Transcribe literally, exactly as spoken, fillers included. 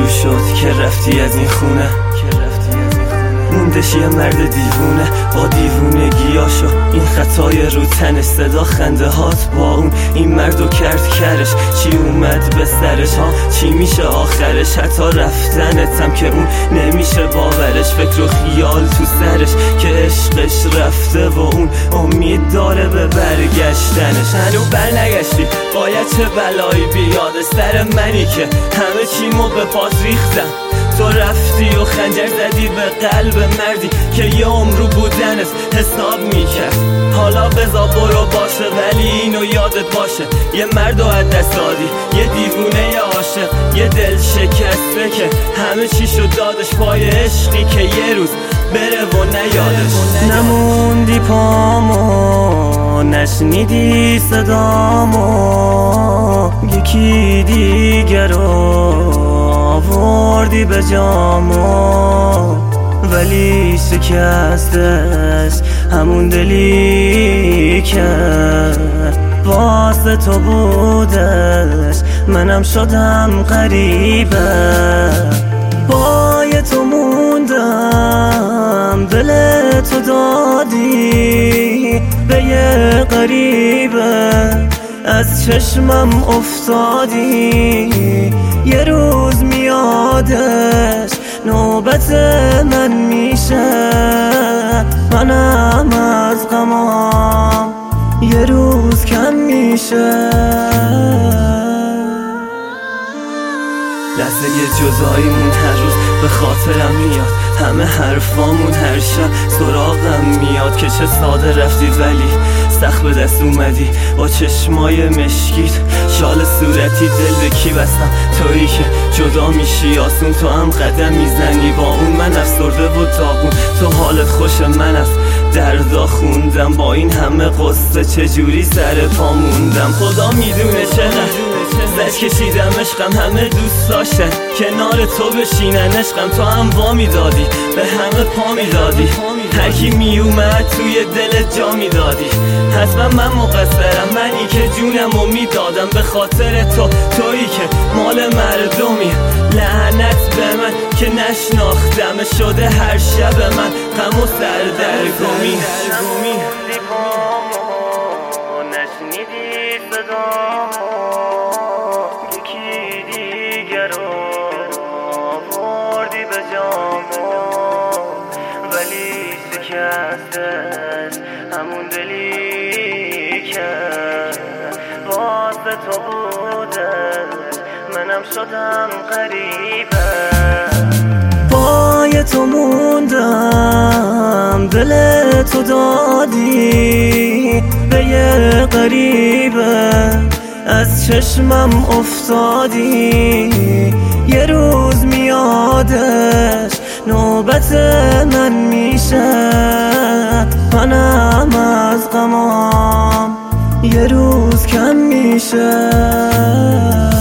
شروع شد که رفتی از این خونه، موندش یه مرد دیوونه با دیوونگیاشو، این خطای رو تن صدا خنده هات با اون، این مردو کرد کرش، چی اومد به سرش ها، چی میشه آخرش، حتی رفتنتم که اون نمیشه باورش، فکر و خیال تو سرش که عشقش رفته و اون امید داره به برگشتنش. هنو بر نگشتی باید چه بلایی بیاد سر منی که همه چیمو به پاس ریختم، تو رفتی و خنجر زدی به قلب مردی که یه عمرو بودنت حساب میکرد. حالا بزا برو باشه ولی اینو یادت باشه، یه مردو از دست دادی، یه دیوونه یه عاشق، یه دل شکسته که همه چیشو دادش پای عشقی که یه روز بره و نیادش. نموندی پامو، نشنیدی صدامو، یکی دیگر آوردی به جامو، ولی شکستش همون دلی که واسه تو بودش، منم شدم غریبه، پای تو موندم، دل تو دادی به یه غریبه، از چشمم افتادی، یه روز میادش نوبت من میشه، منم از غمام یه روز کم میشه. لحظه یه جداییمون هر روز به خاطرم میاد، همه حرفامون هر شب سراغم میاد که چه ساده رفتی ولی سخت به دست اومدی، با چشمای مشکیت شال صورتی دل به کی بستم، تویی که جدا میشی آسون، تو هم قدم میزنی با اون، من افسرده و داغون، تو حالت خوش من از دردا خوندم، با این همه قصه چجوری سر پا موندم، خدا میدونه چقدر زد کشیدم عشقم، همه دوست داشتن کنار تو بشینن عشقم، تو هم وا میدادی به همه پا میدادی، هرکی میومد توی دلت جا میدادی، حتما من مقصرم، منی که جونمو میدادم به خاطر تو، تویی که مال مردمی، لعنت به من که نشناختم، شده هر شب من غم و سردرگمی. نشنیدی صدامو، یکی دیگر آوردی به جامو، ولی شکستش همون دلی که واسه تو بودش، منم شدم غریبه، پای تو موندم، دل تو دادی به یه غریبه، از چشمم افتادی، یه روز میادش نوبت من میشه، منم از غمام یه روز کم میشه.